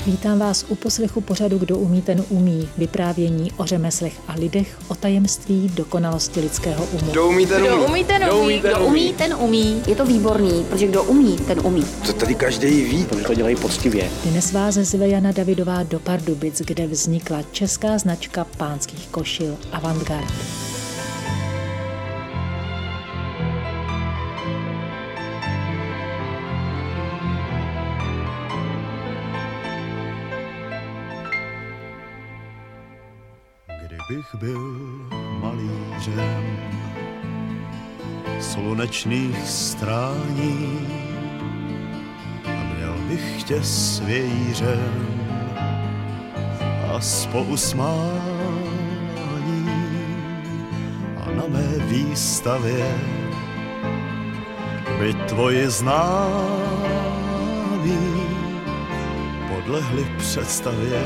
Vítám vás u poslechu pořadu Kdo umí, ten umí. Vyprávění o řemeslech a lidech, o tajemství dokonalosti lidského umu. Kdo umí, ten umí. Kdo umí, ten umí. Kdo umí, ten umí. Je to výborný, protože kdo umí, ten umí. To tady každý ví. Protože to dělají poctivě. Dnes vás zve Jana Davidová do Pardubic, kde vznikla česká značka pánských košil Avantgard. Kdybych byl malířem slunečných strání a měl bych tě svějířem a spoluusmání a na mé výstavě by tvoji známí podlehli představě,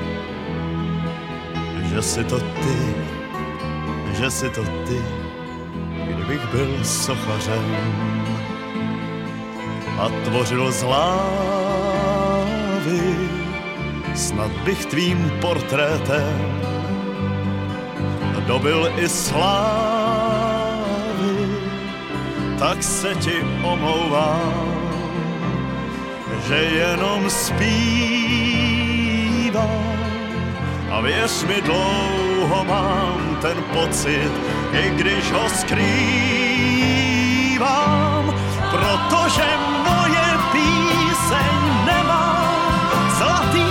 že jsi to ty, kdybych byl sochařem a tvořil z lávy, snad bych tvým portrétem dobil i slávy, tak se ti omlouvám, že jenom zpívám. A věř mi, dlouho mám ten pocit, i když ho skrývám, protože moje píseň nemá zlatý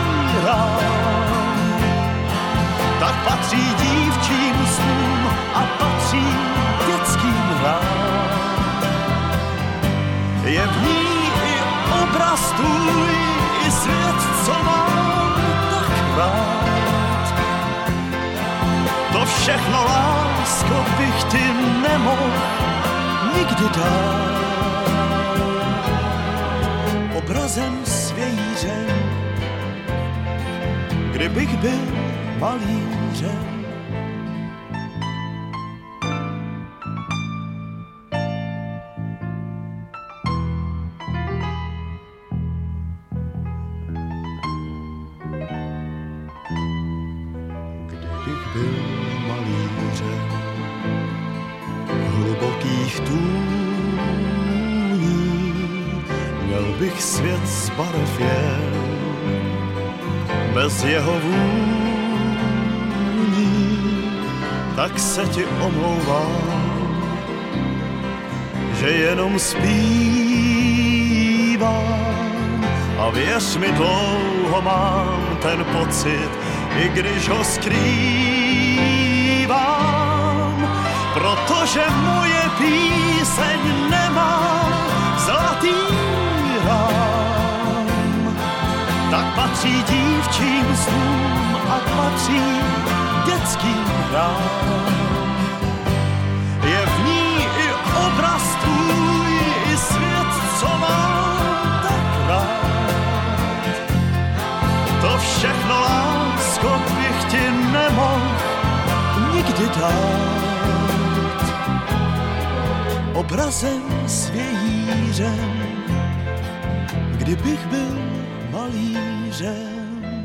rám. Tak patří dívčím snům a patří dětským hrám. Je v ní i obraz tvůj, i svět, co mám tak rád. To všechno, lásko, bych ti nemohl nikdy dát. Obrazem svějířem, kdybych byl malířem. Hlubokých tůní měl bych svět z barev jen, bez jeho vůní, tak se ti omlouvám, že jenom zpívám. A věř mi, dlouho mám ten pocit, i když ho skrývám, protože moje píseň nemá zlatý rám. Tak patří dívčím snům a patří dětským hrám. Je v ní i obraz tvůj, i svět, co mám tak rád. To všechno, lásko, bych ti nemohl nikdy dát. Obrazem svějířem, kdybych byl malířem.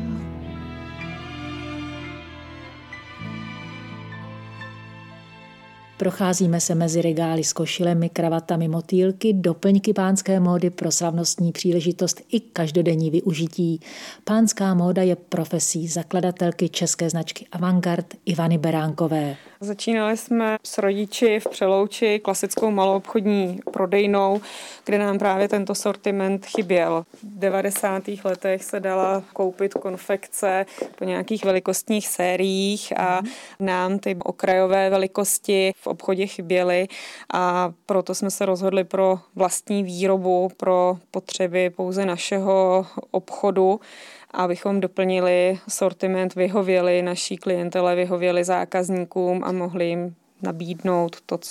Procházíme se mezi regály s košilemi, kravatami, motýlky, doplňky pánské módy pro slavnostní příležitost i každodenní využití. Pánská móda je profesí zakladatelky české značky Avantgard Ivany Beránkové. Začínali jsme s rodiči v Přelouči klasickou maloobchodní prodejnou, kde nám právě tento sortiment chyběl. V 90. letech se dala koupit konfekce po nějakých velikostních sériích a nám ty okrajové velikosti v obchodě chyběly a proto jsme se rozhodli pro vlastní výrobu, pro potřeby pouze našeho obchodu, abychom doplnili sortiment, vyhověli naší klientele, vyhověli zákazníkům a mohli jim nabídnout to, co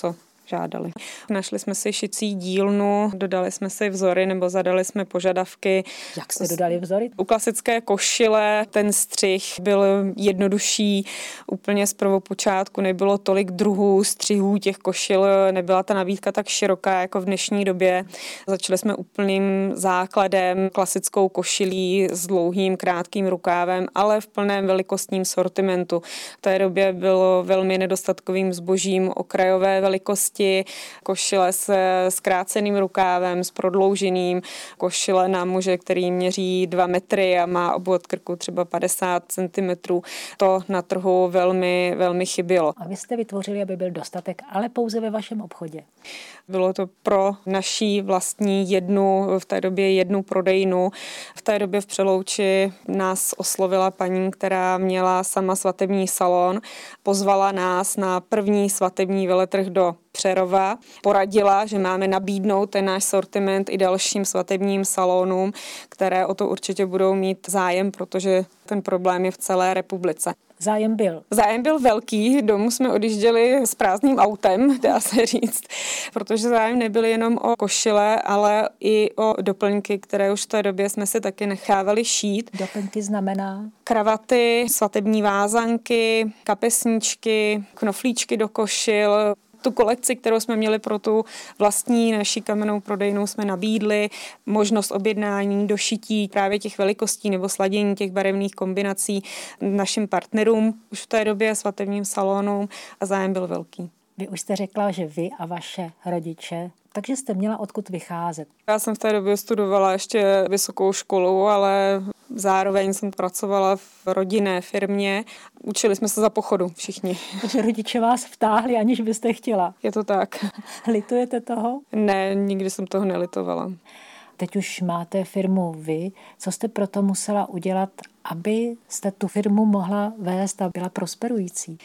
žádali. Našli jsme si šicí dílnu, dodali jsme si vzory nebo zadali jsme požadavky. Jak jste dodali vzory? U klasické košile ten střih byl jednodušší, úplně z prvopočátku nebylo tolik druhů střihů těch košil, nebyla ta nabídka tak široká jako v dnešní době. Začali jsme úplným základem, klasickou košilí s dlouhým, krátkým rukávem, ale v plném velikostním sortimentu. V té době bylo velmi nedostatkovým zbožím okrajové velikosti, košile se zkráceným rukávem, s prodlouženým, košile na muže, který měří 2 metry a má obvod krku třeba 50 cm. To na trhu velmi, velmi chybělo. A vy jste vytvořili, aby byl dostatek, ale pouze ve vašem obchodě. Bylo to pro naší vlastní v té době jednu prodejnu. V té době v Přelouči nás oslovila paní, která měla sama svatební salon. Pozvala nás na první svatební veletrh do Přerova. Poradila, že máme nabídnout ten náš sortiment i dalším svatebním salonům, které o to určitě budou mít zájem, protože ten problém je v celé republice. Zájem byl? Zájem byl velký, domů jsme odjížděli s prázdným autem, dá se říct, protože zájem nebyl jenom o košile, ale i o doplňky, které už v té době jsme si taky nechávali šít. Doplňky znamená? Kravaty, svatební vázanky, kapesníčky, knoflíčky do košil. Tu kolekci, kterou jsme měli pro tu vlastní naší kamennou prodejnu, jsme nabídli možnost objednání, došití právě těch velikostí nebo sladění těch barevných kombinací našim partnerům už v té době svatebním salonům a zájem byl velký. Vy už jste řekla, že vy a vaše rodiče, takže jste měla odkud vycházet. Já jsem v té době studovala ještě vysokou školu, ale zároveň jsem pracovala v rodinné firmě. Učili jsme se za pochodu všichni. Takže rodiče vás vtáhli, aniž byste chtěla. Je to tak. Litujete toho? Ne, nikdy jsem toho nelitovala. Teď už máte firmu vy. Co jste proto musela udělat, aby jste tu firmu mohla vést a byla prosperující?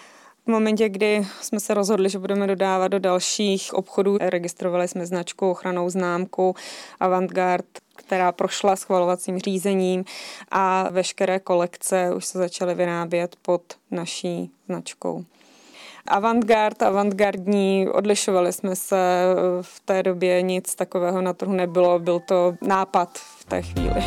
V momentě, kdy jsme se rozhodli, že budeme dodávat do dalších obchodů, registrovali jsme značku, ochrannou známku Avantgard, která prošla schvalovacím řízením a veškeré kolekce už se začaly vyrábět pod naší značkou. Avantgard, avantgardní, odlišovali jsme se, v té době nic takového na trhu nebylo, byl to nápad v té chvíli.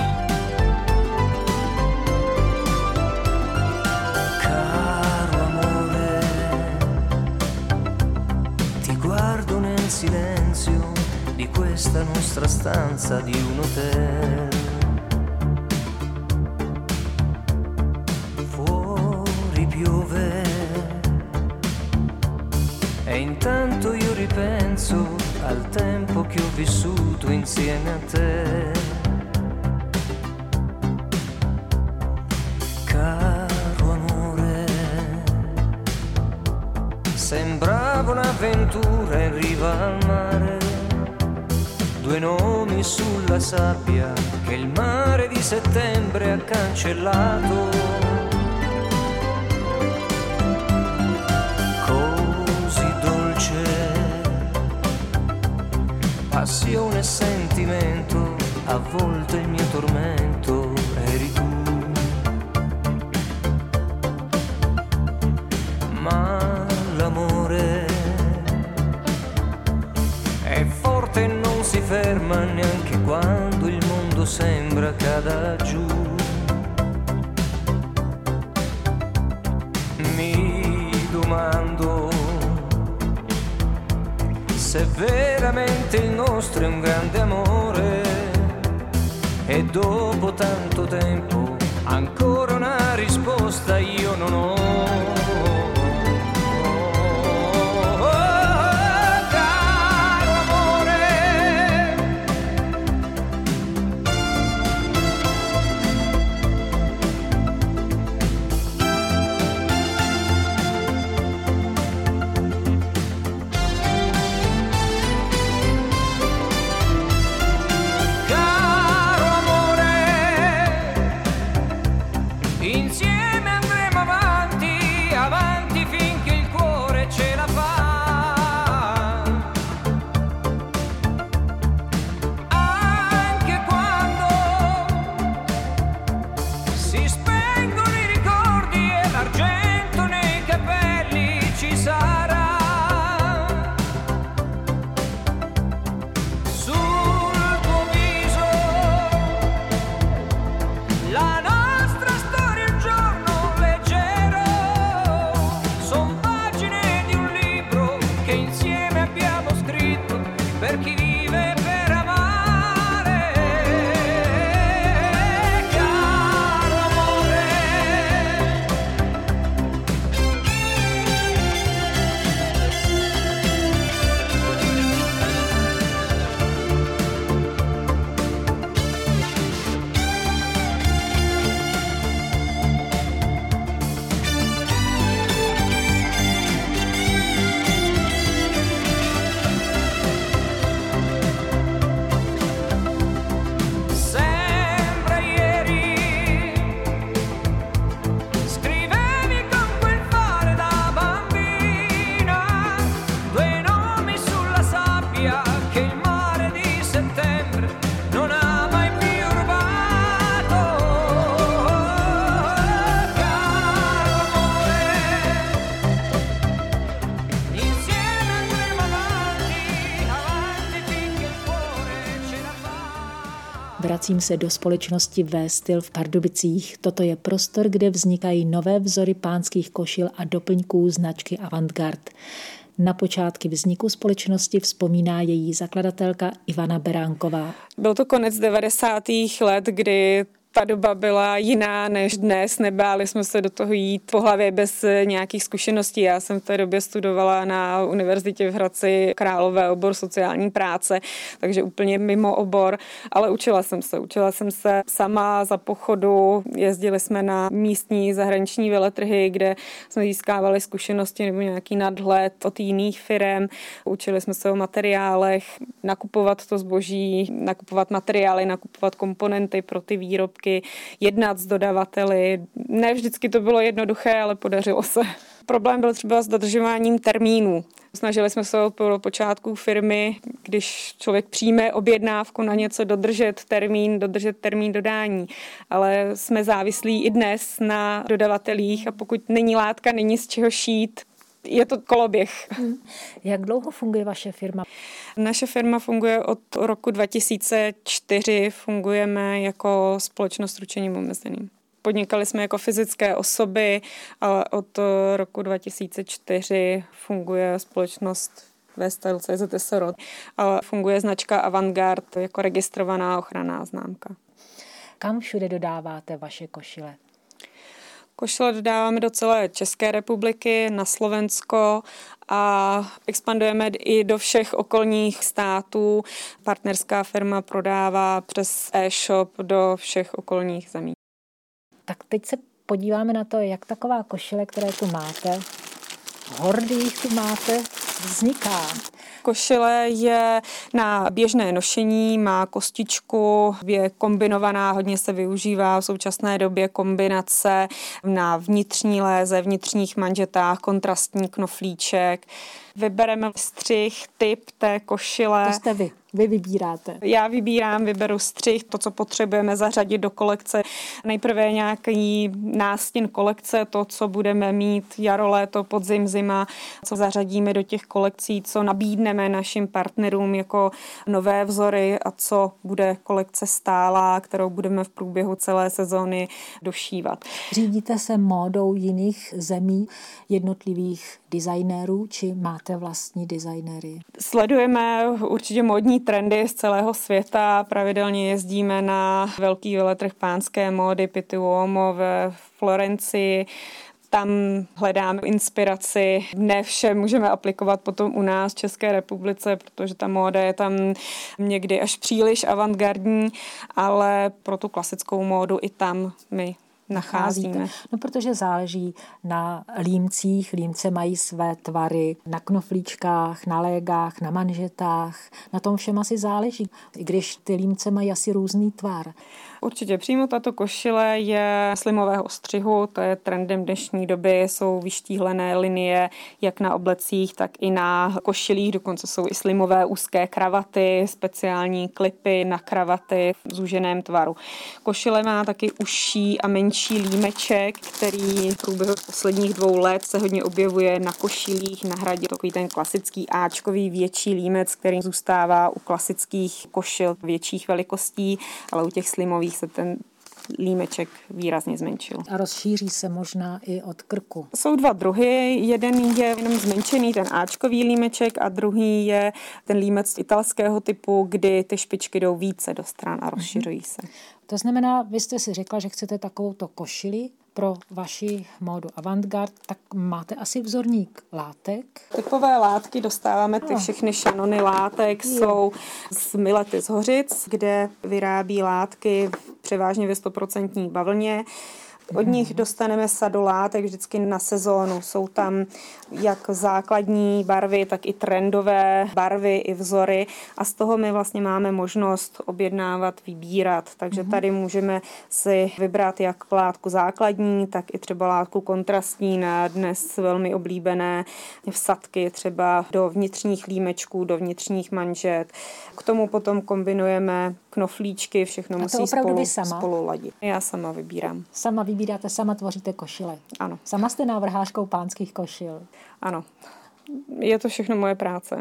Silenzio di questa nostra stanza di un hotel. Fuori piove e intanto io ripenso al tempo che ho vissuto insieme a te. Caro amore, sembrava un'avventura in riva al mare, 2 nomi sulla sabbia che il mare di settembre ha cancellato. Così dolce, passione e sentimento, a volte il mio tormento eri tu. Ma l'amore è forte e non si ferma neanche quando il mondo sembra cada giù. Mi domando se veramente il nostro è un grande amore e dopo tanto tempo ancora una risposta io non ho. Insieme andremo Vracím se do společnosti V-styl v Pardubicích. Toto je prostor, kde vznikají nové vzory pánských košil a doplňků značky Avantgard. Na počátky vzniku společnosti vzpomíná její zakladatelka Ivana Beránková. Byl to konec 90. let, kdy ta doba byla jiná než dnes, nebáli jsme se do toho jít po hlavě bez nějakých zkušeností. Já jsem v té době studovala na univerzitě v Hradci Králové obor sociální práce, takže úplně mimo obor, ale učila jsem se sama za pochodu, jezdili jsme na místní zahraniční veletrhy, kde jsme získávali zkušenosti nebo nějaký nadhled od jiných firem, učili jsme se o materiálech, nakupovat to zboží, nakupovat materiály, nakupovat komponenty pro ty výrobky, jednat s dodavateli. Ne vždycky to bylo jednoduché, ale podařilo se. Problém byl třeba s dodržováním termínů. Snažili jsme se od počátku firmy, když člověk přijme objednávku na něco, dodržet termín dodání. Ale jsme závislí i dnes na dodavatelích a pokud není látka, není z čeho šít, je to koloběh. Jak dlouho funguje vaše firma? Naše firma funguje od roku 2004, fungujeme jako společnost s ručením omezeným. Podnikali jsme jako fyzické osoby, ale od roku 2004 funguje společnost V-styl CZSR, ale funguje značka Avantgard jako registrovaná ochranná známka. Kam všude dodáváte vaše košile? Košile dodáváme do celé České republiky, na Slovensko a expandujeme i do všech okolních států. Partnerská firma prodává přes e-shop do všech okolních zemí. Tak teď se podíváme na to, jak taková košile, které tu máte, hordy jich tu máte, vzniká. Košile je na běžné nošení, má kostičku, je kombinovaná, hodně se využívá v současné době kombinace na vnitřní léze, vnitřních manžetách, kontrastní knoflíček. Vybereme střih, typ té košile. To jste vy vybíráte. Já vyberu střih, to, co potřebujeme zařadit do kolekce. Nejprve nějaký nástin kolekce, to, co budeme mít jaro, léto, podzim, zima, co zařadíme do těch kolekcí, co nabídneme našim partnerům jako nové vzory a co bude kolekce stálá, kterou budeme v průběhu celé sezóny došívat. Řídíte se módou jiných zemí, jednotlivých designérů, či máte vlastní designéry? Sledujeme určitě módní trendy z celého světa. Pravidelně jezdíme na velký veletrh pánské módy Pitti Uomo ve Florencii. Tam hledáme inspiraci. Ne vše můžeme aplikovat potom u nás v České republice, protože ta móda je tam někdy až příliš avantgardní, ale pro tu klasickou módu i tam my nacházíme. No, protože záleží na límcích. Límce mají své tvary na knoflíčkách, na légách, na manžetách. Na tom všem asi záleží, i když ty límce mají asi různý tvar. Určitě přímo tato košile je slimového střihu, to je trendem dnešní doby, jsou vyštíhlené linie jak na oblecích, tak i na košilích, dokonce jsou i slimové úzké kravaty, speciální klipy na kravaty v zúženém tvaru. Košile má taky užší a menší límeček, který v průběhu posledních 2 let se hodně objevuje na košilích, nahradil takový ten klasický áčkový větší límec, který zůstává u klasických košil větších velikostí, ale u těch slimových se ten límeček výrazně zmenšil. A rozšíří se možná i od krku. Jsou 2 druhy. Jeden je jenom zmenšený, ten áčkový límeček, a druhý je ten límec italského typu, kdy ty špičky jdou více do stran a rozšiřují se. To znamená, vy jste si řekla, že chcete takovouto košili pro vaši módu Avantgard, tak máte asi vzorník látek. Typové látky dostáváme, ty všechny šanony látek jsou z Milety z Hořic, kde vyrábí látky převážně ve 100% bavlně. Od nich dostaneme sadu látek vždycky na sezónu. Jsou tam jak základní barvy, tak i trendové barvy i vzory a z toho my vlastně máme možnost objednávat, vybírat. Takže tady můžeme si vybrat jak látku základní, tak i třeba látku kontrastní na dnes velmi oblíbené vsadky třeba do vnitřních límečků, do vnitřních manžet. K tomu potom kombinujeme knoflíčky, všechno musí spolu ladit. Já sama vybírám. Sama vybíráte, sama tvoříte košile. Ano. Sama jste návrhářkou pánských košil. Ano. Je to všechno moje práce, ano.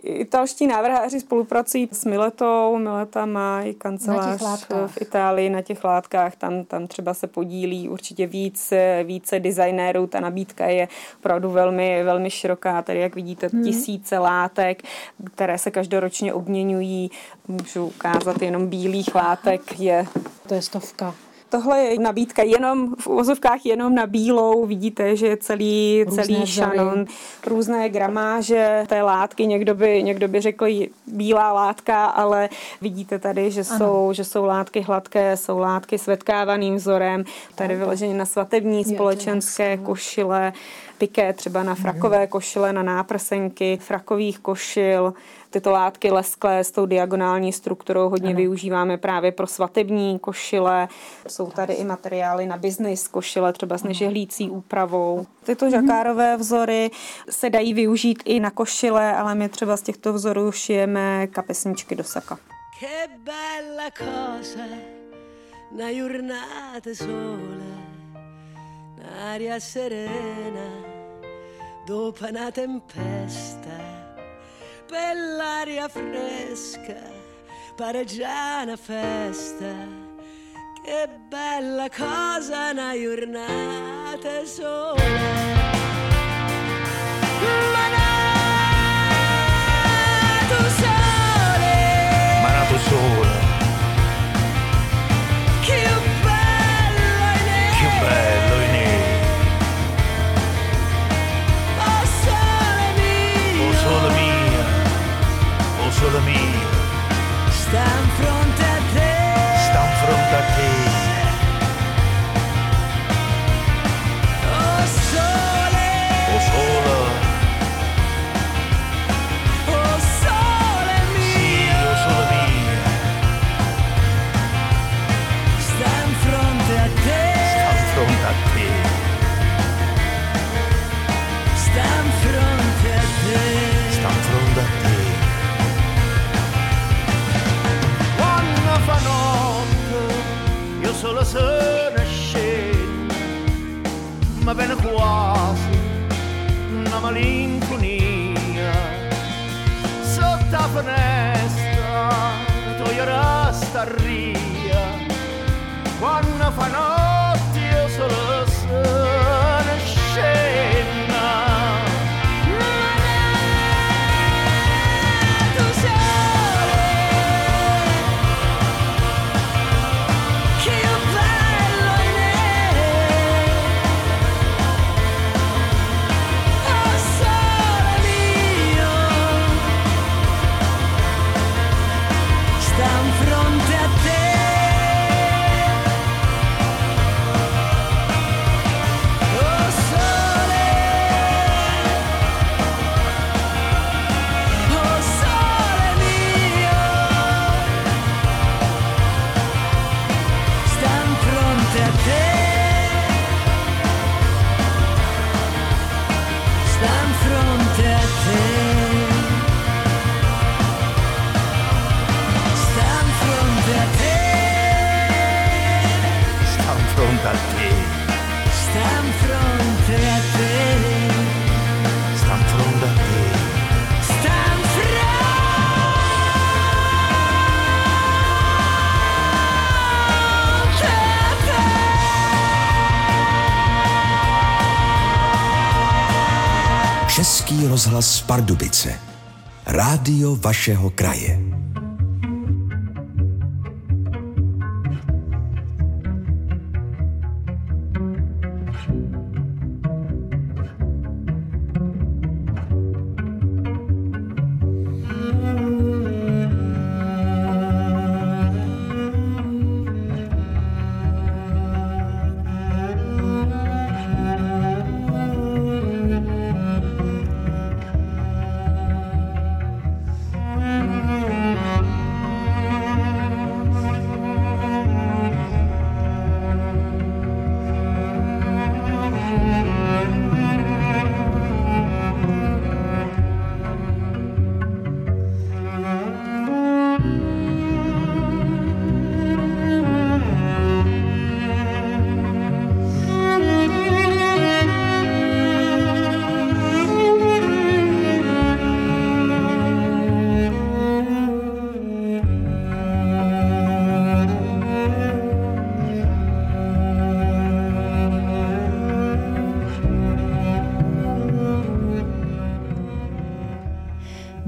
Italští návrháři spolupracují s Miletou. Mileta má i kancelář v Itálii na těch látkách. Tam třeba se podílí určitě více designérů. Ta nabídka je opravdu velmi, velmi široká. Tady, jak vidíte, tisíce látek, které se každoročně obměňují. Můžu ukázat jenom bílých látek. To je 100. Tohle je nabídka jenom v uvozovkách jenom na bílou. Vidíte, že je celý šanon, různé gramáže té látky. Někdo by řekl bílá látka, ale vidíte tady, že jsou látky hladké, jsou látky s vetkávaným vzorem. Tady vyloženě na svatební společenské košile, piké třeba na frakové košile, na náprsenky frakových košil. Tyto látky lesklé s tou diagonální strukturou hodně využíváme právě pro svatební košile. Jsou tady i materiály na business košile, třeba s nežehlící úpravou. Tyto žakárové vzory se dají využít i na košile, ale my třeba z těchto vzorů šijeme kapesničky do saka. Che bella cosa, una giornata sola, un'aria serena, dopo una tempesta. Bell'aria fresca, pare già una festa. Che bella cosa una giornata sola. Manato sole, Manato sole, che bello è nero. che bello è nero. Oh sole mio, Oh sole mia, oh sole mia, sta in fronte a te. sta in fronte a te. Oh sole, Oh sole, oh sole mio, oh sole mia, sta in fronte a te. sta in fronte a te. Sta in fronte a te. Sta in fronte a te. Quando fa notte, io solo sono scendo, ma viene quasi una malinconia. Sotto la finestra, toglierà sta ria. Quando fa notte, io solo sono scendo. Tu sole, che bello è nero. Oh sole mio, sta in fronte a te. Oh sole, oh sole mio, sta in fronte a te. Sta in fronte a te. Sta in fronte a te. Sta in fronte a te. Sta in fronte a te. Sta in fronte a te. Sta in fronte a te. Český rozhlas Pardubice. Rádio vašeho kraje.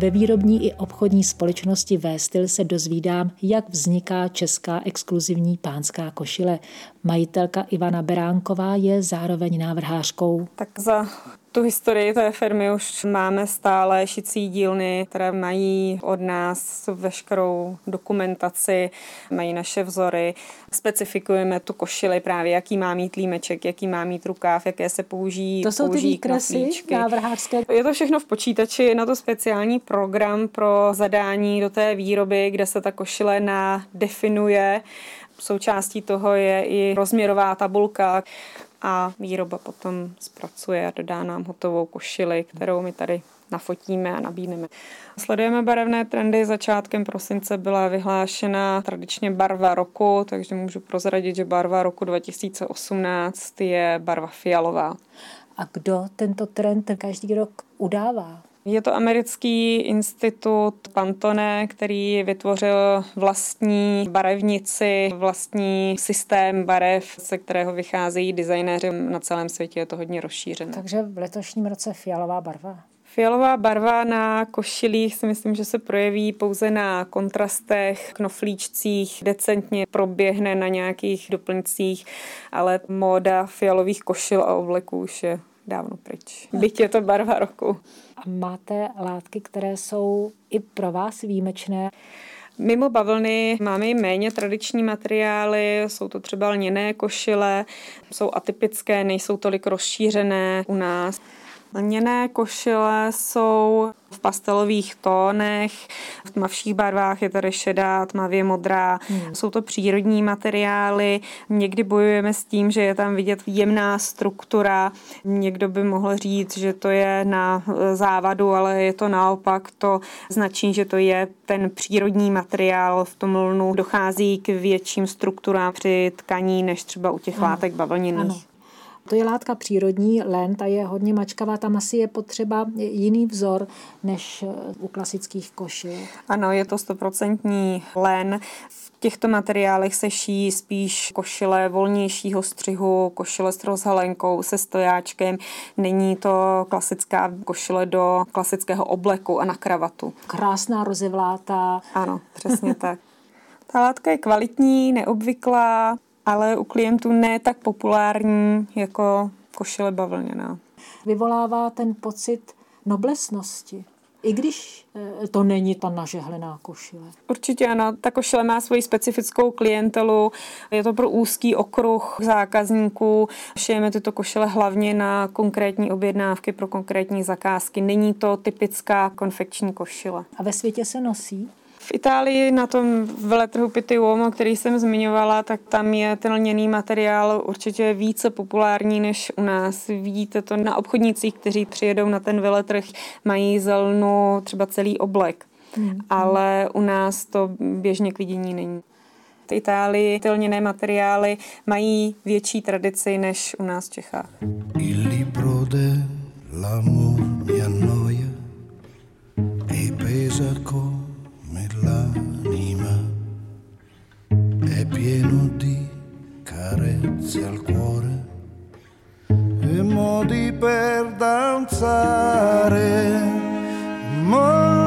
Ve výrobní i obchodní společnosti V-Styl se dozvídám, jak vzniká česká exkluzivní pánská košile. Majitelka Ivana Beránková je zároveň návrhářkou. Tak za tu historii té firmy už máme stále šicí dílny, které mají od nás veškerou dokumentaci, mají naše vzory. Specifikujeme tu košili právě, jaký má mít límeček, jaký má mít rukáv, jaké se použijí. To jsou ty výkresy návrhářské? Je to všechno v počítači, je na to speciální program pro zadání do té výroby, kde se ta košile nadefinuje. Součástí toho je i rozměrová tabulka a výroba potom zpracuje a dodá nám hotovou košili, kterou my tady nafotíme a nabídneme. Sledujeme barevné trendy. Začátkem prosince byla vyhlášena tradičně barva roku, takže můžu prozradit, že barva roku 2018 je barva fialová. A kdo tento trend každý rok udává? Je to americký institut Pantone, který vytvořil vlastní barevnici, vlastní systém barev, se kterého vycházejí designéři na celém světě. Je to hodně rozšířené. Takže v letošním roce fialová barva? Fialová barva na košilích si myslím, že se projeví pouze na kontrastech, knoflíčcích, decentně proběhne na nějakých doplňcích, ale móda fialových košil a obleků už je dávno pryč. Byť je to barva roku. A máte látky, které jsou i pro vás výjimečné? Mimo bavlny máme i méně tradiční materiály, jsou to třeba lněné košile, jsou atypické, nejsou tolik rozšířené u nás. Lněné košile jsou v pastelových tónech, v tmavších barvách je tady šedá, tmavě modrá. Jsou to přírodní materiály. Někdy bojujeme s tím, že je tam vidět jemná struktura. Někdo by mohl říct, že to je na závadu, ale je to naopak. To značí, že to je ten přírodní materiál. V tom lnu dochází k větším strukturám při tkaní, než třeba u těch látek bavlněných. Ano. To je látka přírodní, len, ta je hodně mačkavá, tam asi je potřeba jiný vzor než u klasických košil. Ano, je to 100% len. V těchto materiálech se šíjí spíš košile volnějšího střihu, košile s rozhalenkou, se stojáčkem. Není to klasická košile do klasického obleku a na kravatu. Krásná rozevlátá. Ano, přesně tak. Ta látka je kvalitní, neobvyklá, ale u klientů ne tak populární jako košile bavlněná. Vyvolává ten pocit noblesnosti, i když to není ta nažehlená košile. Určitě ano, ta košile má svoji specifickou klientelu, je to pro úzký okruh zákazníků, šijeme tyto košile hlavně na konkrétní objednávky pro konkrétní zakázky, není to typická konfekční košile. A ve světě se nosí? V Itálii na tom veletrhu Pitti Uomo, který jsem zmiňovala, tak tam je ten lněný materiál určitě více populární než u nás. Vidíte to na obchodnících, kteří přijedou na ten veletrh, mají z lnu třeba celý oblek. Ale u nás to běžně k vidění není. V Itálii ty lněné materiály mají větší tradici než u nás v Čechách. Il libro dell'amor mi annoia e pesa come l'anima è pieno di carezze al cuore e modi per danzare, ma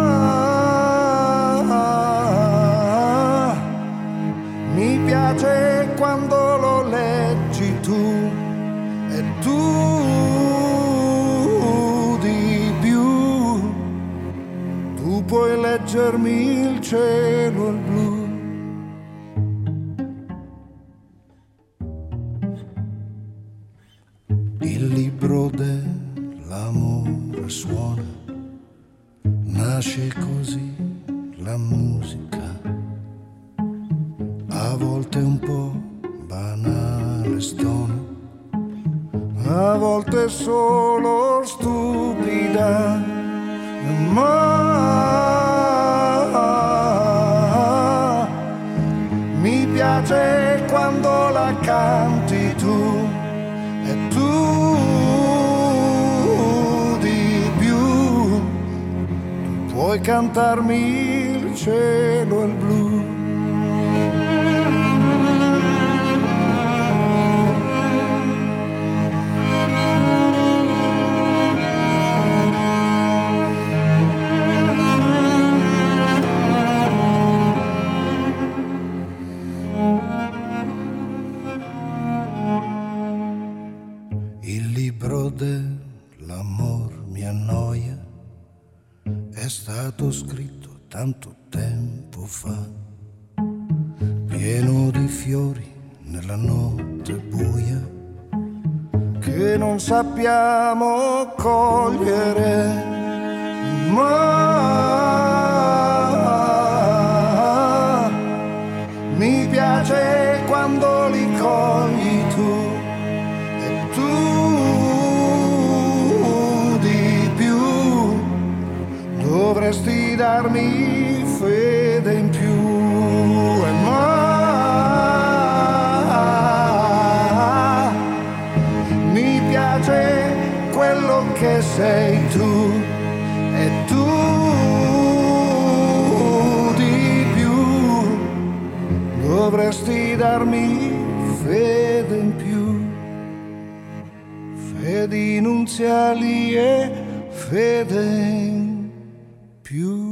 mi piace quando lo leggi tu e tu puoi leggermi il cielo il blu. Il libro dell'amore suona, nasce così la musica, a volte un po' banale stona, a volte solo stupida, ma mi piace quando la canti tu e tu di più, tu puoi cantarmi il cielo e il blu. tanto tempo fa, pieno di fiori nella notte buia che non sappiamo cogliere, ma mi piace quando li cogli tu, e tu di più dovresti darmi fede in più, e mi piace quello che sei tu, e tu di più dovresti darmi fede in più, fedi nunziali e fede in più.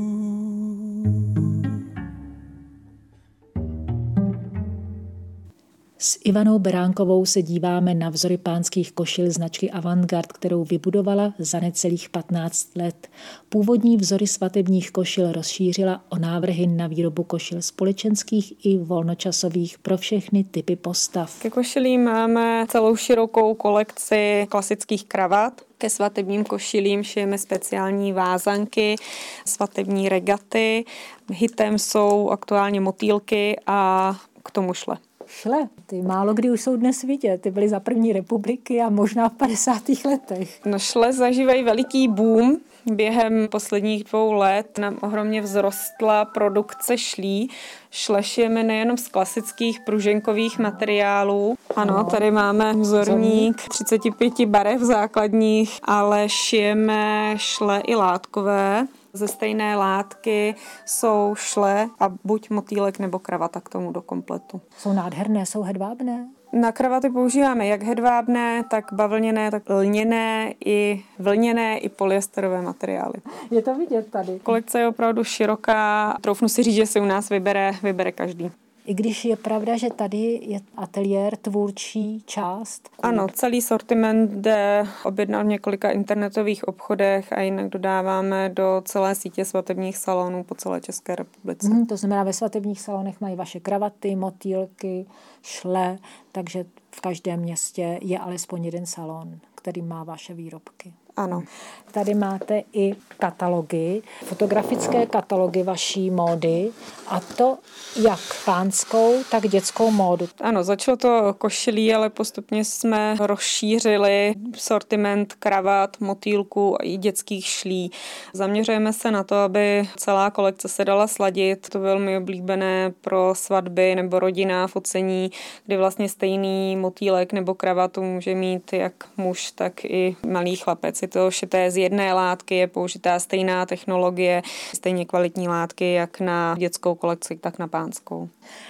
S Ivanou Beránkovou se díváme na vzory pánských košil značky Avantgard, kterou vybudovala za necelých 15 let. Původní vzory svatebních košil rozšířila o návrhy na výrobu košil společenských i volnočasových pro všechny typy postav. Ke košilím máme celou širokou kolekci klasických kravat. Ke svatebním košilím šijeme speciální vázanky, svatební regaty. Hitem jsou aktuálně motýlky a k tomu šle. Šle, ty málo kdy už jsou dnes vidět, ty byly za první republiky a možná v 50. letech. No, šle zažívají veliký boom. Během posledních 2 let nám ohromně vzrostla produkce šlí. Šle šijeme nejenom z klasických pruženkových materiálů. Ano, tady máme vzorník 35 barev základních, ale šijeme šle i látkové. Ze stejné látky jsou šle a buď motýlek nebo kravata k tomu do kompletu. Jsou nádherné, jsou hedvábné? Na kravaty používáme jak hedvábné, tak bavlněné, tak lněné i vlněné i polyesterové materiály. Je to vidět tady. Kolekce je opravdu široká. Troufnu si říct, že si u nás vybere každý. I když je pravda, že tady je ateliér, tvůrčí část. Ano, celý sortiment jde objednat v několika internetových obchodech a jinak dodáváme do celé sítě svatebních salonů po celé České republice. To znamená, ve svatebních salonech mají vaše kravaty, motýlky, šle, takže v každém městě je alespoň jeden salon, který má vaše výrobky. Ano. Tady máte i katalogy, fotografické katalogy vaší módy, a to jak pánskou, tak dětskou módu. Ano, začalo to košilí, ale postupně jsme rozšířili sortiment kravat, motýlků a i dětských šlí. Zaměřujeme se na to, aby celá kolekce se dala sladit. To velmi oblíbené pro svatby nebo rodinná focení, kdy vlastně stejný motýlek nebo kravatu může mít jak muž, tak i malý chlapec. Je to šité z jedné látky, je použitá stejná technologie, stejně kvalitní látky jak na dětskou kolekci, tak na pánskou.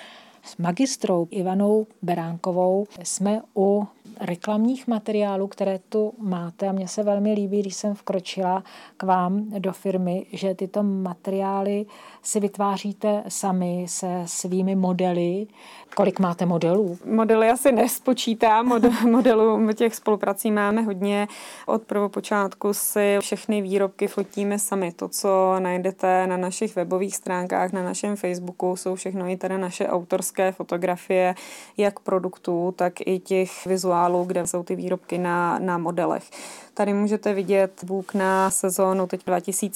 S magistrou Ivanou Beránkovou jsme u reklamních materiálů, které tu máte, a mně se velmi líbí, když jsem vkročila k vám do firmy, že tyto materiály si vytváříte sami se svými modely. Kolik máte modelů? Modely asi nespočítám, modelů těch spoluprací máme hodně. Od prvopočátku si všechny výrobky fotíme sami. To, co najdete na našich webových stránkách, na našem Facebooku, jsou všechno i tady naše autorské fotografie, jak produktů, tak i těch vizuálů, kde jsou ty výrobky na modelech. Tady můžete vidět book na sezónu teď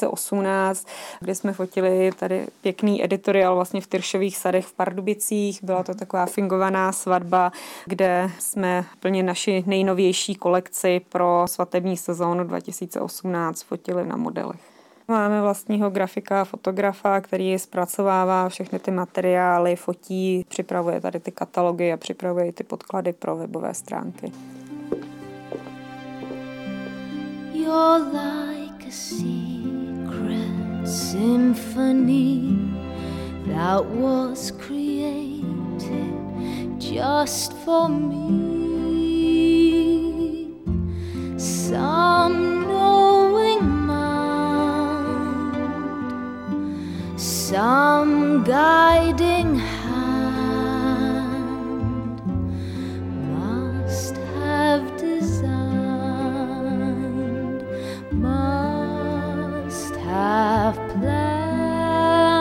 2018, kde jsme fotili tady pěkný editoriál vlastně v Tyršových sadech v Pardubicích. Byla to taková fingovaná svatba, kde jsme plně naši nejnovější kolekci pro svatební sezónu 2018 fotili na modelech. Máme vlastního grafika a fotografa, který zpracovává všechny ty materiály, fotí, připravuje tady ty katalogy a připravuje ty podklady pro webové stránky. You're like a secret symphony that was created just for me. Some knowing mind, some guiding hand must have designed, must have planned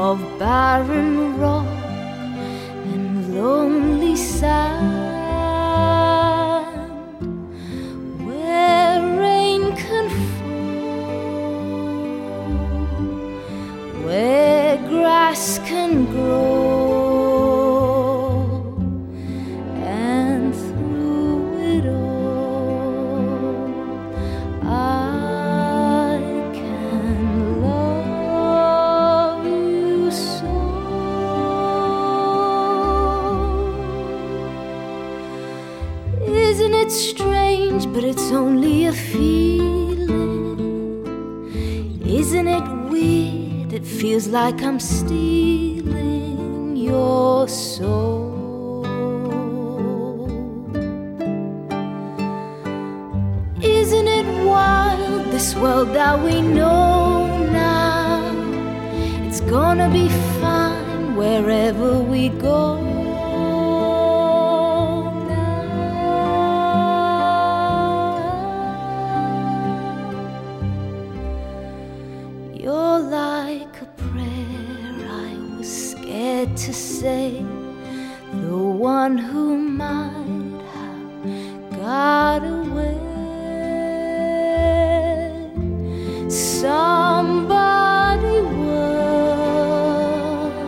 of barren rock and lonely sand, where rain can fall, where grass can grow, and through it all I can love you so. Isn't it strange, but it's only a feeling? Isn't it weird, it feels like I'm stealing your soul? Isn't it wild, this world that we know now? It's gonna be fine wherever we go. You're like a prayer I was scared to say, the one who might have got away. Somebody worth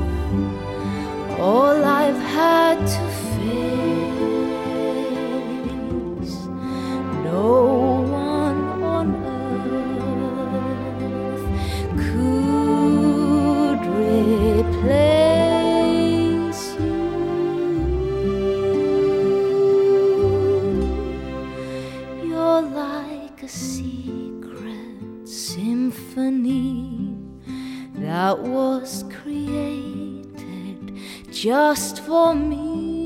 all I've had to face. No one on earth could replace you. You're like a secret symphony that was created just for me.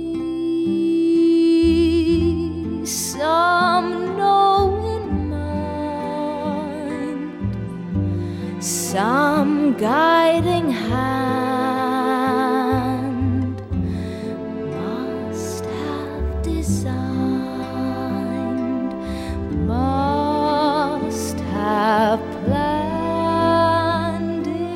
Some knowing mind, some guiding hand must have designed, must have planned it.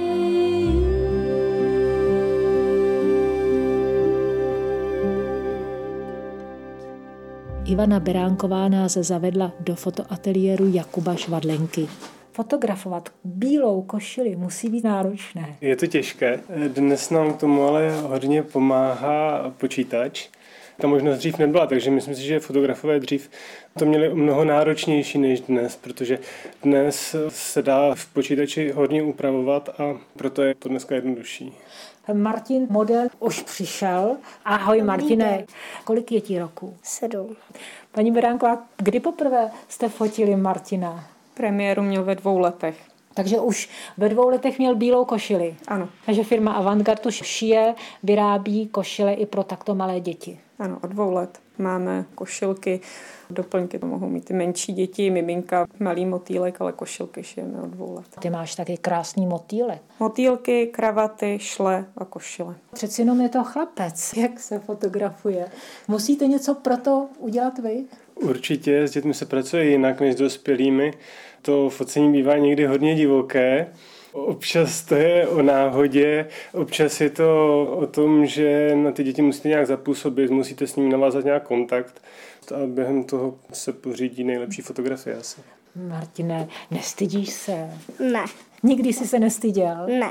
Ivana Beránková nás zavedla do fotoateliéru Jakuba Švadlenky. Fotografovat bílou košili musí být náročné. Je to těžké. Dnes nám k tomu ale hodně pomáhá počítač. Ta možnost dřív nebyla, takže myslím si, že fotografové dřív to měli mnoho náročnější než dnes, protože dnes se dá v počítači hodně upravovat a proto je to dneska jednodušší. Martin, model, už přišel. Ahoj Martine, kolik je ti roku? 7. Paní Beránková, kdy poprvé jste fotili Martina? Premiéru měl ve 2 letech. Takže už ve 2 letech měl bílou košili. Ano. Takže firma Avantgarde už šije, vyrábí košile i pro takto malé děti. Ano, od 2 let máme košilky, doplňky to mohou mít i menší děti, miminka, malý motýlek, ale košilky šijeme od 2 let. Ty máš taky krásný motýlek. Motýlky, kravaty, šle a košile. Přeci jenom je to chlapec, jak se fotografuje. Musíte něco pro to udělat vy? Určitě, s dětmi se pracuje jinak než s dospělými. To focení bývá někdy hodně divoké. Občas to je o náhodě, občas je to o tom, že na ty děti musíte nějak zapůsobit, musíte s nimi navázat nějak kontakt a během toho se pořídí nejlepší fotografie asi. Martine, nestydíš se? Ne. Nikdy jsi se nestyděl? Ne.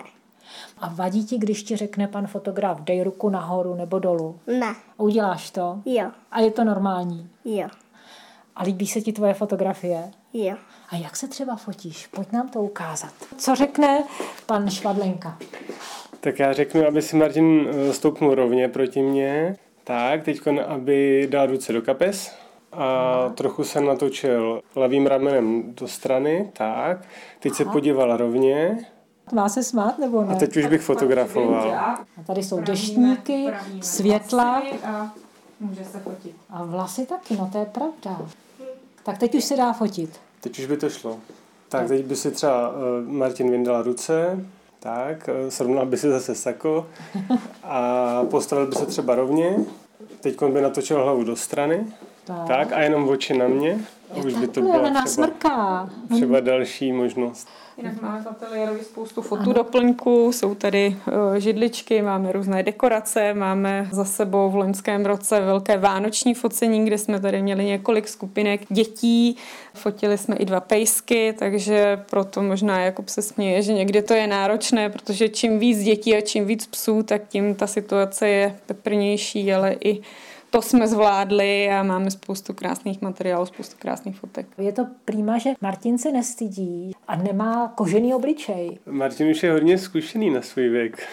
A vadí ti, když ti řekne pan fotograf, dej ruku nahoru nebo dolů? Ne. Uděláš to? Jo. A je to normální? Jo. A líbí se ti tvoje fotografie? Jo. A jak se třeba fotíš? Pojď nám to ukázat. Co řekne pan Švadlenka? Tak já řeknu, aby si Martin stoupnul rovně proti mně. Tak, teď aby dal ruce do kapes a trochu se natočil levým ramenem do strany. Tak, teď se podíval rovně. Má se smát nebo ne? A teď už bych fotografoval. A tady jsou deštníky, světla. A může se fotit. A vlasy taky, no to je pravda. Tak teď už se dá fotit. Teď už by to šlo. Tak teď by si třeba Martin vyndal ruce, tak, srovnal by si zase sako a postavil by se třeba rovně. Teď by natočil hlavu do strany, Tak a jenom oči na mě. A už by to byla třeba další možnost. Jinak máme v ateliéru spoustu fotodoplňků, jsou tady židličky, máme různé dekorace, máme za sebou v loňském roce velké vánoční focení, kde jsme tady měli několik skupinek dětí, fotili jsme i 2 pejsky, takže proto možná Jakub se směje, že někdy to je náročné, protože čím víc dětí a čím víc psů, tak tím ta situace je peprnější, ale i to jsme zvládli a máme spoustu krásných materiálů, spoustu krásných fotek. Je to prýma, že Martin se nestydí a nemá kožený obličej. Martin už je hodně zkušený na svůj věk.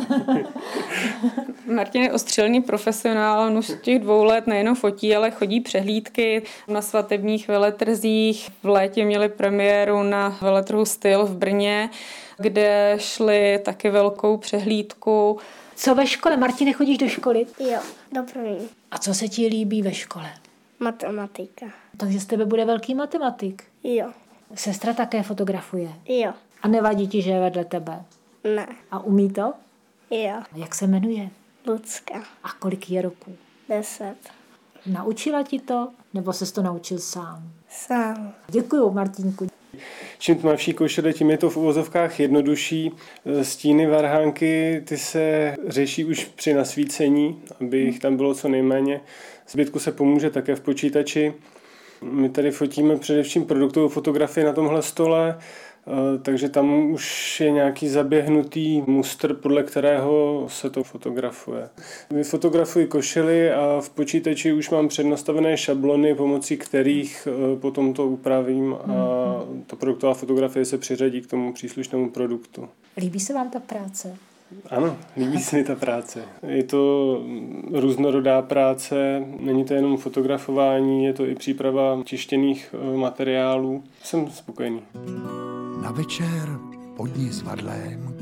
Martin je ostřelný profesionál, on už z těch 2 let nejenom fotí, ale chodí přehlídky na svatebních veletrzích. V létě měli premiéru na veletrhu Styl v Brně, kde šli taky velkou přehlídku. Co ve škole? Martine, chodíš do školy? Jo, do první. A co se ti líbí ve škole? Matematika. Takže z tebe bude velký matematik? Jo. Sestra také fotografuje? Jo. A nevadí ti, že je vedle tebe? Ne. A umí to? Jo. Jak se jmenuje? Lucka. A kolik je roků? 10. Naučila ti to? Nebo ses to naučil sám? Sám. Děkuju, Martínku. Čím tmavší košile, tím je to v uvozovkách jednodušší. Stíny, varhánky, ty se řeší už při nasvícení, aby jich tam bylo co nejméně. Zbytku se pomůže také v počítači. My tady fotíme především produktovou fotografii na tomhle stole, takže tam už je nějaký zaběhnutý mustr, podle kterého se to fotografuje. Vyfotografuji košily a v počítači už mám přednastavené šablony, pomocí kterých potom to upravím a ta produktová fotografie se přiřadí k tomu příslušnému produktu. Líbí se vám ta práce? Ano, líbí se mi ta práce. Je to různorodá práce, není to jenom fotografování, je to i příprava tištěných materiálů. Jsem spokojený. Na večer pod zvadlem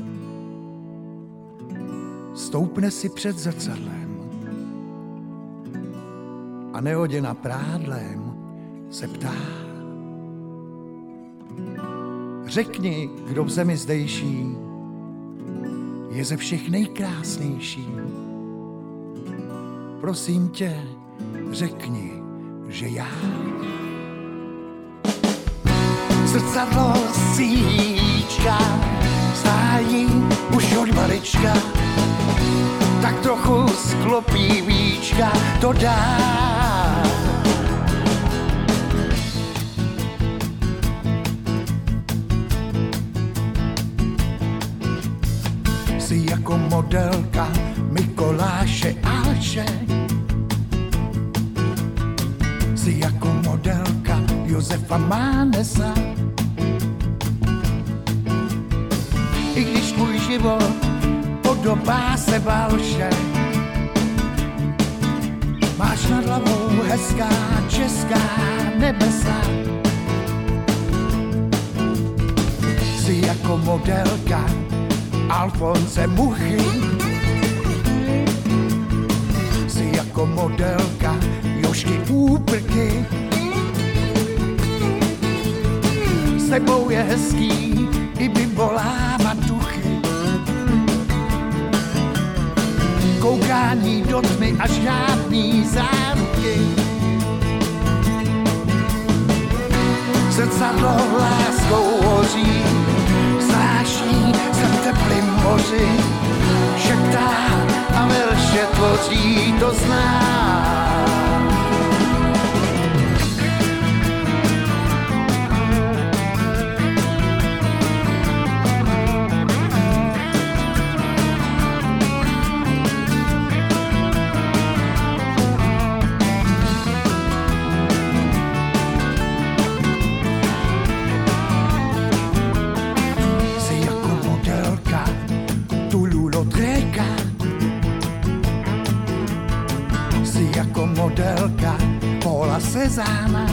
stoupne si před zrcadlem a neoděna prádlem se ptá. Řekni, kdo v zemi zdejší je ze všech nejkrásnější. Prosím tě, řekni, že já. Zrcadlo svíčka stájí už od malička, tak trochu sklopí víčka to dá. Jsi jako modelka Mikoláše Alše, jsi jako modelka Josefa Mánesa. I když tvůj život podobá se balše, máš nad hlavou hezká česká nebesa. Jsi jako modelka Alfonse Muchy, jsi jako modelka Jožky Úprky. S tebou je hezký i Bimbolá Matuchy. Koukání do tmy a žádný záruky. Zrcadlo láskou hoří, zvláštní se v teplým moři. Šeptá a velše tvoří, to znám. Modelka Paula Cézanne.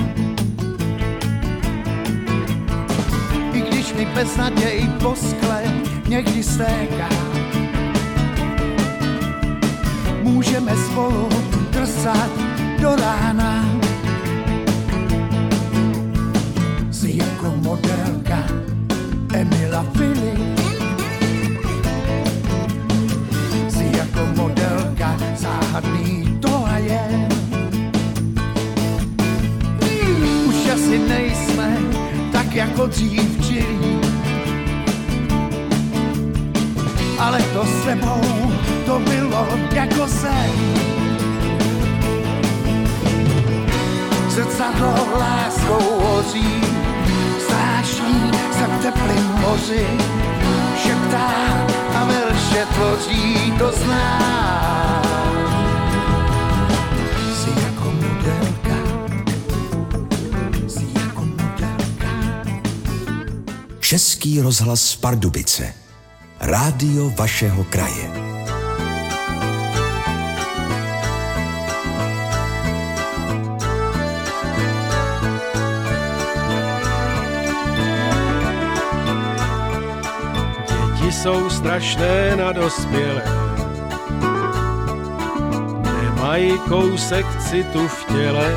I když mi beznaděj po skle někdy stéká, můžeme spolu drsat do rána. Jsi jako modelka Emila Fili, jsi jako modelka záhadný to a je. nejsme tak jako dřív čilí. Ale to s tebou, to bylo jako sen. Zrcadlo láskou hoří, stráží se v teplým moři, šeptá a verše tvoří, to znám. Jsi jako modelka, jsi jako modelka. Český rozhlas Pardubice. Rádio vašeho kraje. Děti jsou strašné na dospělé, nemají kousek citu v těle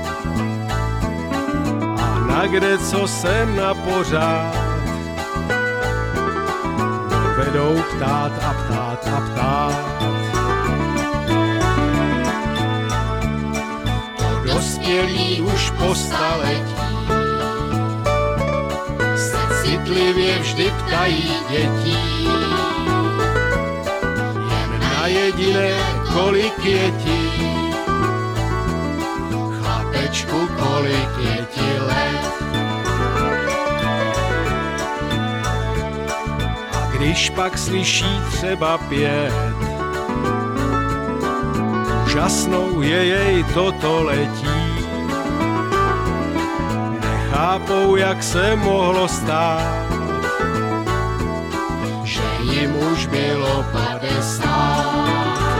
a na kde co jsem na pořád vedou ptát a ptát a ptát. Dospělí už po staletí se citlivě vždy ptají dětí, jen na jediné, kolik je ti, chlapečku, kolik je ti let. Když pak slyší třeba pět, úžasnou je jej toto letí. Nechápou, jak se mohlo stát, že jim už bylo 50.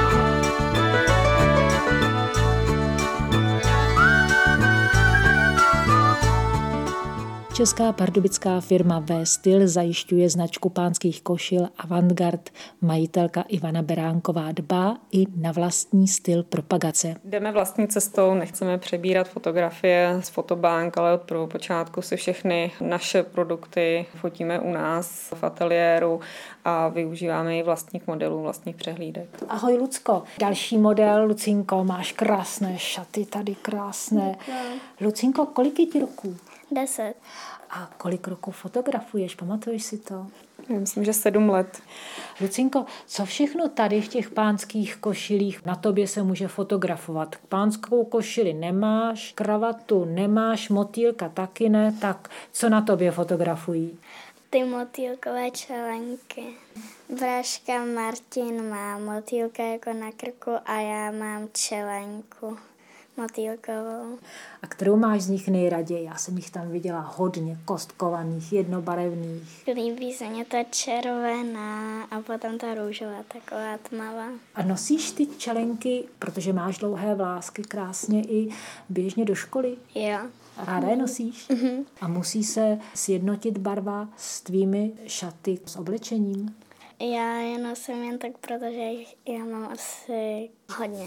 Česká pardubická firma V-Styl zajišťuje značku pánských košil Avantgard. Majitelka Ivana Beránková dbá i na vlastní styl propagace. Jdeme vlastní cestou, nechceme přebírat fotografie z fotobank, ale od prvopočátku si všechny naše produkty fotíme u nás v ateliéru a využíváme i vlastních modelů, vlastních přehlídek. Ahoj Lucko, další model. Lucinko, máš krásné šaty, tady krásné. Lucinko, kolik je ti roků? 10. A kolik roků fotografuješ, pamatuješ si to? Já myslím, že 7 let. Lucinko, co všechno tady v těch pánských košilích na tobě se může fotografovat? Pánskou košili nemáš, kravatu nemáš, motýlka taky ne, tak co na tobě fotografují? Ty motýlkové čelenky. Bráška Martin má motýlka jako na krku a já mám čelenku motýlkovou. A kterou máš z nich nejraději? Já jsem jich tam viděla hodně kostkovaných, jednobarevných. Líbí se mě ta červená a potom ta růžová, taková tmavá. A nosíš ty čelenky, protože máš dlouhé vlásky, krásně i běžně do školy? Jo. Ráda je nosíš? Mm-hmm. A musí se sjednotit barva s tvými šaty, s oblečením? Já je nosím jen tak, protože já mám asi hodně.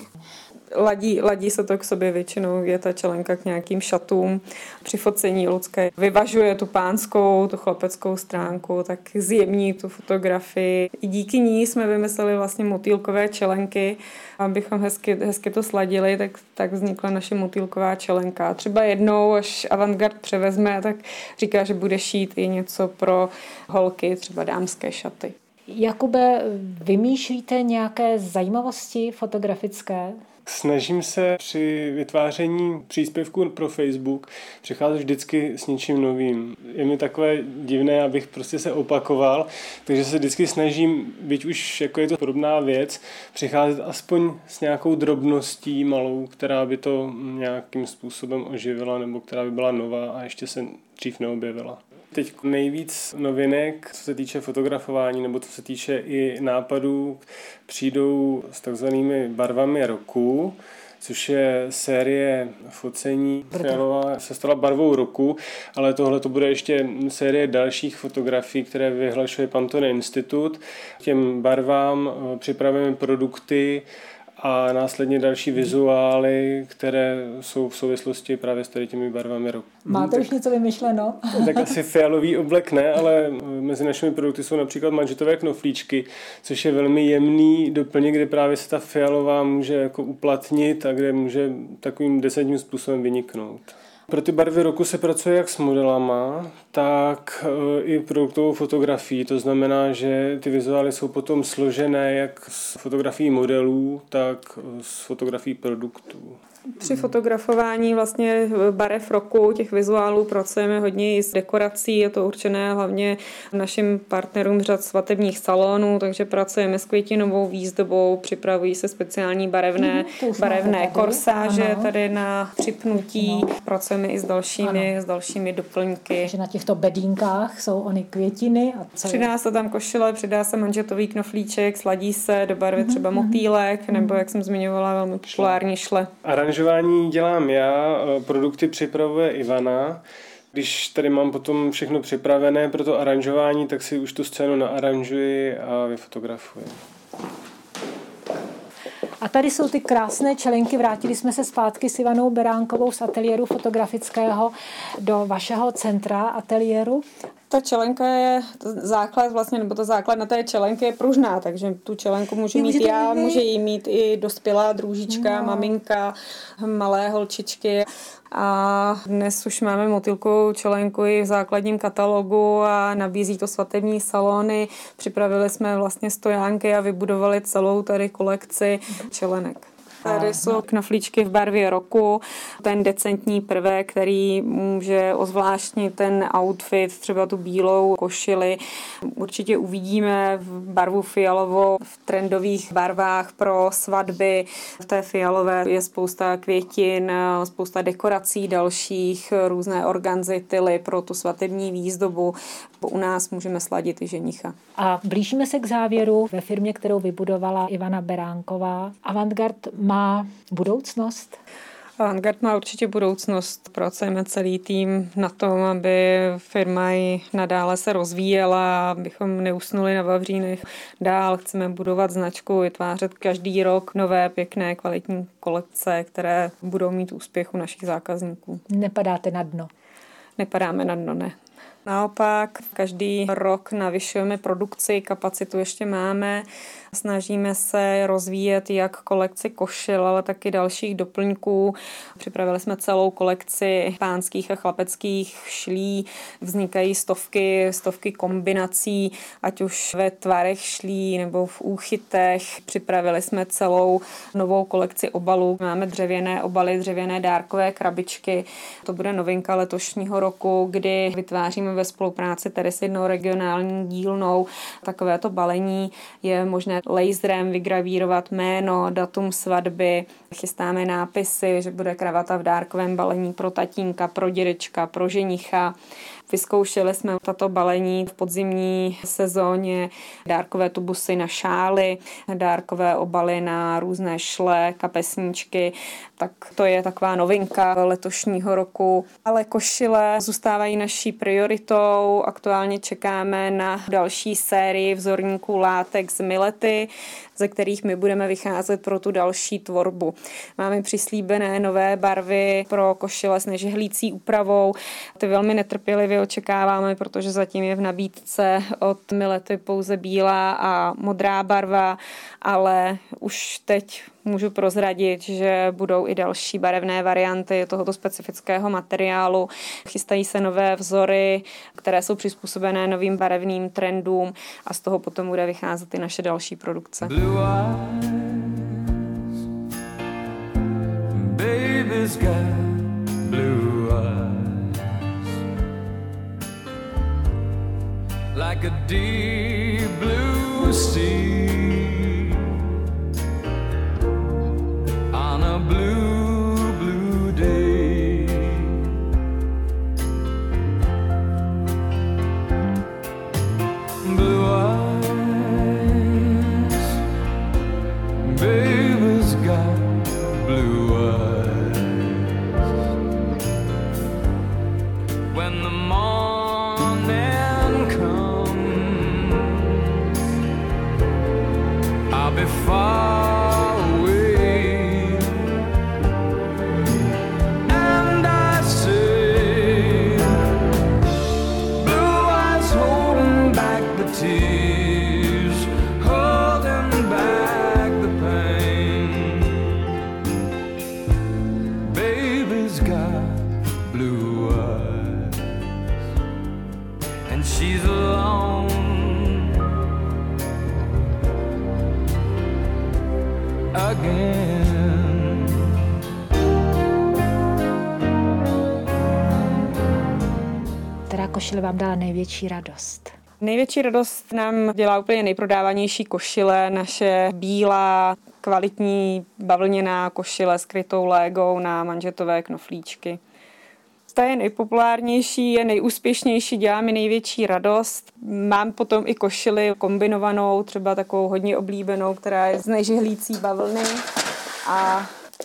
Ladí se to k sobě většinou, je ta čelenka k nějakým šatům. Při focení Lucka vyvažuje tu pánskou, tu chlapeckou stránku, tak zjemní tu fotografii. I díky ní jsme vymysleli vlastně motýlkové čelenky, abychom hezky to sladili, tak vznikla naše motýlková čelenka. Třeba jednou, až Avantgard převezme, tak říká, že bude šít i něco pro holky, třeba dámské šaty. Jakube, vymýšlíte nějaké zajímavosti fotografické? Snažím se při vytváření příspěvků pro Facebook přicházet vždycky s něčím novým. Je mi takové divné, abych prostě se opakoval, takže se vždycky snažím, byť už jako je to podobná věc, přicházet aspoň s nějakou drobností malou, která by to nějakým způsobem oživila nebo která by byla nová a ještě se dřív neobjevila. Teď nejvíc novinek, co se týče fotografování nebo co se týče i nápadů, přijdou s takzvanými barvami roku, což je série focení. Fialová se stala barvou roku, ale tohle to bude ještě série dalších fotografií, které vyhlašuje Pantone Institut. K těm barvám připravujeme produkty a následně další vizuály, které jsou v souvislosti právě s tady těmi barvami roku. Máte už něco vymyšleno? Tak asi fialový oblek ne, ale mezi našimi produkty jsou například manžetové knoflíčky, což je velmi jemný doplněk, kde právě se ta fialová může jako uplatnit a kde může takovým decentním způsobem vyniknout. Pro ty barvy roku se pracuje jak s modelama, tak i produktovou fotografií. To znamená, že ty vizuály jsou potom složené jak z fotografií modelů, tak z fotografií produktů. Při fotografování vlastně barev roku, těch vizuálů pracujeme hodně i s dekorací, je to určené hlavně našim partnerům řad svatebních salonů, takže pracujeme s květinovou výzdobou, připravují se speciální barevné korsáže tady na připnutí, pracujeme i s dalšími doplňky. Takže na těchto bedínkách jsou ony květiny. A přidá se tam košile, přidá se manžetový knoflíček, sladí se do barvy třeba motýlek, nebo jak jsem zmiňovala, velmi populární šle. Aranžování dělám já, produkty připravuje Ivana. Když tady mám potom všechno připravené pro to aranžování, tak si už tu scénu naaranžuji a vyfotografuji. A tady jsou ty krásné čelenky. Vrátili jsme se zpátky s Ivanou Beránkovou z ateliéru fotografického do vašeho centra ateliéru. Ta čelenka je základ vlastně, nebo ta základna té čelenky je pružná, takže tu čelenku můžu mít já, může jí mít i dospělá drůžička, maminka, malé holčičky. A dnes už máme motýlkovou čelenku i v základním katalogu a nabízí to svatební salony. Připravili jsme vlastně stojánky a vybudovali celou tady kolekci čelenek. Tady jsou knoflíčky v barvě roku, ten decentní prvek, který může ozvláštnit ten outfit, třeba tu bílou košili. Určitě uvidíme v barvu fialovou v trendových barvách pro svatby. V té fialové je spousta květin, spousta dekorací dalších, různé organzy, tyly pro tu svatební výzdobu. U nás můžeme sladit i ženicha. A blížíme se k závěru ve firmě, kterou vybudovala Ivana Beránková. Avantgard má budoucnost? Avantgard má určitě budoucnost. Pracujeme celý tým na tom, aby firma i nadále se rozvíjela, abychom neusnuli na vavřínech. Dál chceme budovat značku, vytvářet každý rok nové, pěkné, kvalitní kolekce, které budou mít úspěch u našich zákazníků. Nepadáte na dno? Nepadáme na dno, ne. Naopak, každý rok navyšujeme produkci, kapacitu ještě máme. Snažíme se rozvíjet jak kolekci košil, ale taky dalších doplňků. Připravili jsme celou kolekci pánských a chlapeckých šlí. Vznikají stovky kombinací, ať už ve tvarech šlí nebo v úchytech. Připravili jsme celou novou kolekci obalů. Máme dřevěné obaly, dřevěné dárkové krabičky. To bude novinka letošního roku, kdy vytváříme ve spolupráci tady s jednou regionální dílnou takovéto balení. Je možné laserem vygravírovat jméno, datum svatby, chystáme nápisy, že bude kravata v dárkovém balení pro tatínka, pro dědečka, pro ženicha. Vyzkoušeli jsme tato balení v podzimní sezóně, dárkové tubusy na šály, dárkové obaly na různé šle, kapesníčky. Tak to je taková novinka letošního roku. Ale košile zůstávají naší prioritou. Aktuálně čekáme na další sérii vzorníků látek z Milety, ze kterých my budeme vycházet pro tu další tvorbu. Máme přislíbené nové barvy pro košile s nežehlící úpravou. Ty velmi netrpělivě očekáváme, protože zatím je v nabídce od Milety pouze bílá a modrá barva, ale už teď můžu prozradit, že budou i další barevné varianty tohoto specifického materiálu. Chystají se nové vzory, které jsou přizpůsobené novým barevným trendům a z toho potom bude vycházet i naše další produkce. Baby's got blue eyes, like a deep blue sea on a blue, blue day. Blue eyes, baby's got blue eyes. When the morning comes, I'll be far away, and I say, blue eyes holding back the tears, holding back the pain. Baby's got blue eyes, and she's alone again. Která košile vám dala největší radost? Největší radost nám dělá úplně nejprodávanější košile, naše bílá, kvalitní bavlněná košile s krytou légou na manžetové knoflíčky. Ta je nejpopulárnější, je nejúspěšnější, dělá mi největší radost. Mám potom i košili kombinovanou, třeba takovou hodně oblíbenou, která je z nežehlící bavlny a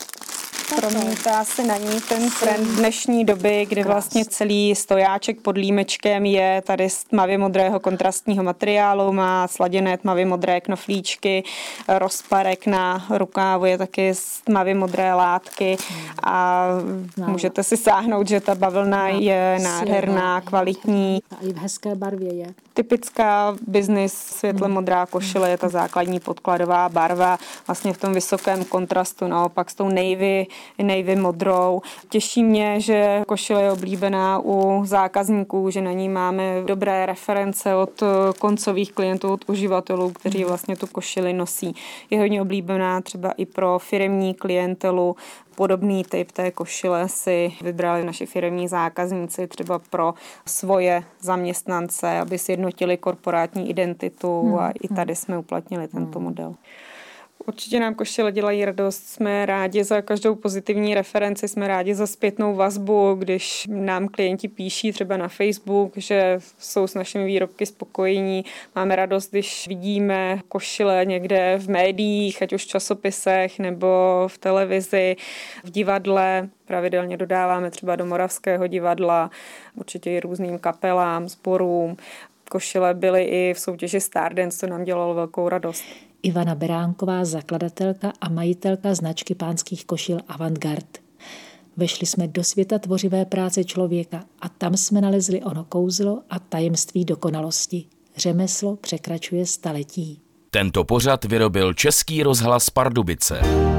promítá se na ní ten trend dnešní doby, kdy vlastně celý stojáček pod límečkem je tady z tmavě modrého kontrastního materiálu, má sladěné tmavě modré knoflíčky, rozparek na rukávu je taky z tmavě modré látky a můžete si sáhnout, že ta bavlna je nádherná, kvalitní. A i v hezké barvě je. Typická business světle modrá košile je ta základní podkladová barva, vlastně v tom vysokém kontrastu, naopak s tou navy modrou. Těší mě, že košile je oblíbená u zákazníků, že na ní máme dobré reference od koncových klientů, od uživatelů, kteří vlastně tu košili nosí. Je hodně oblíbená třeba i pro firemní klientelu. Podobný typ té košile si vybrali naši firemní zákazníci třeba pro svoje zaměstnance, aby sjednotili korporátní identitu a i tady jsme uplatnili tento model. Určitě nám košile dělají radost, jsme rádi za každou pozitivní referenci, jsme rádi za zpětnou vazbu, když nám klienti píší třeba na Facebook, že jsou s našimi výrobky spokojení. Máme radost, když vidíme košile někde v médiích, ať už v časopisech nebo v televizi, v divadle. Pravidelně dodáváme třeba do Moravského divadla, určitě i různým kapelám, sborům. Košile byly i v soutěži Stardance, to nám dělalo velkou radost. Ivana Beránková, zakladatelka a majitelka značky pánských košil Avantgard. Vešli jsme do světa tvořivé práce člověka a tam jsme nalezli ono kouzlo a tajemství dokonalosti. Řemeslo překračuje staletí. Tento pořad vyrobil Český rozhlas Pardubice.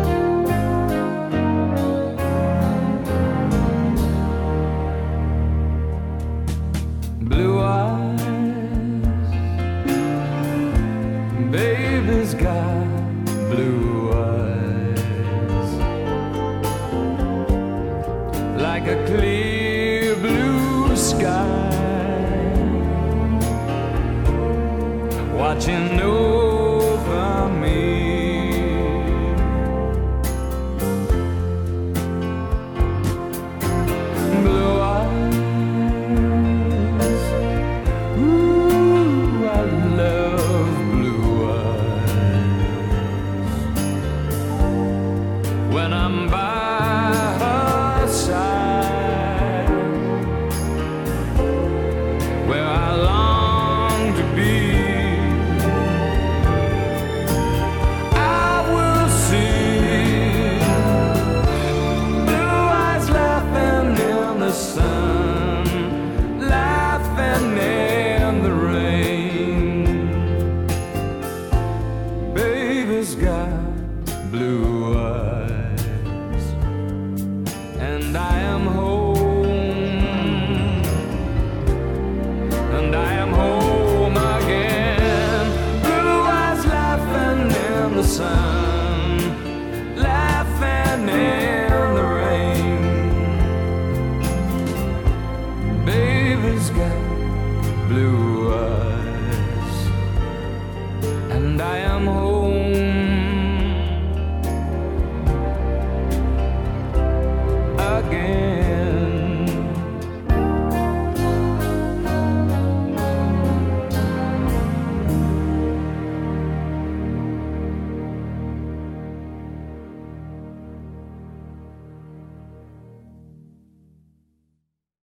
Blue eyes, baby's got blue eyes, like a clear blue sky, watching over me. Blue eyes, ooh, I love blue eyes. When I'm by her side, where I long to be, I will see blue eyes laughing in the sun, laughing in the rain. Baby's got blue eyes, and I am home, and I am home again. Blue eyes laughing in the sun, laughing in the rain. Baby's got blue eyes, and I am home.